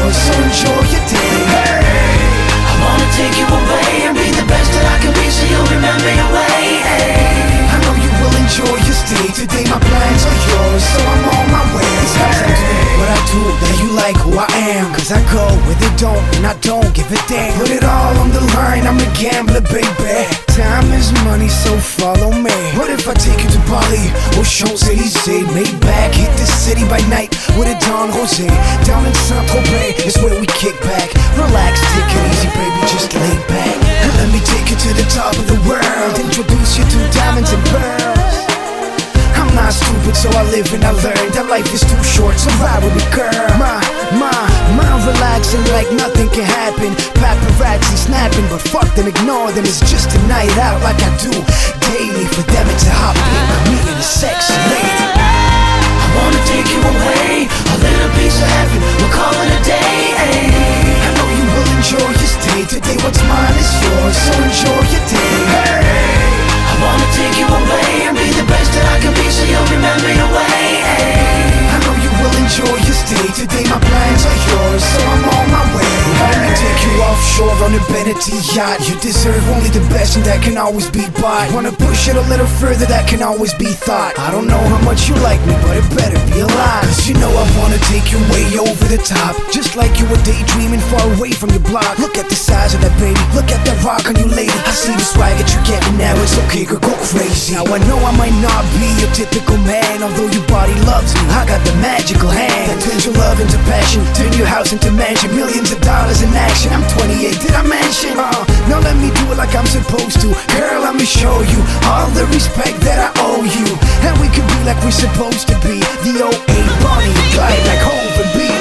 yours, so enjoy your day. Hey, I wanna take you away and be the best that I can be, so you'll remember your way. Hey, I know you will enjoy your stay. Today my plans are yours, so I'm on my way. What I do, that you like who I am, cause I go where they don't, and I don't give a damn. Put it all on the line, I'm a gambler, baby. Time is money, so follow me. What if I take you to Bali or Champs-Élysées? Maybach, hit the city by night with a Don Jose. Down in Saint-Tropez is where we kick back. Relax, take it easy, baby, just lay back. And let me take you to the top of the world, introduce you to diamonds and pearls. I'm not stupid, so I live and I learn that life is too short, so ride with me, girl. Mind relaxing like nothing can happen. Paparazzi snapping, but fuck them, ignore them. It's just a night out like I do daily. For them it's a hot beat, me and a sexy lady. I wanna take you away, a little piece of heaven, we'll call it a day. Hey, I know you will enjoy your stay. Today what's mine is yours, so enjoy your day. hey, I wanna take you away and be the best that I can be, so you'll remember your way. Hey, I know you will enjoy your stay. Today my plans are yours, so I'm on my way. Let me take you offshore on a Benetton yacht. You deserve only the best, and that can always be bought. Wanna push it a little further, that can always be thought. I don't know how much you like me, but it better be a lot. Cause you know I wanna take you way over the top, just like you were daydreaming far away from your block. Look at the size of that baby, look at that rock on you, lady. I see the swag that you're getting now, it's okay, girl, go crazy. Now I know I might not be your typical man, although your body loves me, I got the magical hand that turns your love into passion, turn your house into mansion, millions of dollars in action. I'm 28, did I mention? Now let me do it like I'm supposed to. Girl, let me show you all the respect that I owe you. And we could be like we're supposed to be, the 08 Bonnie and Clyde, like Hov and B.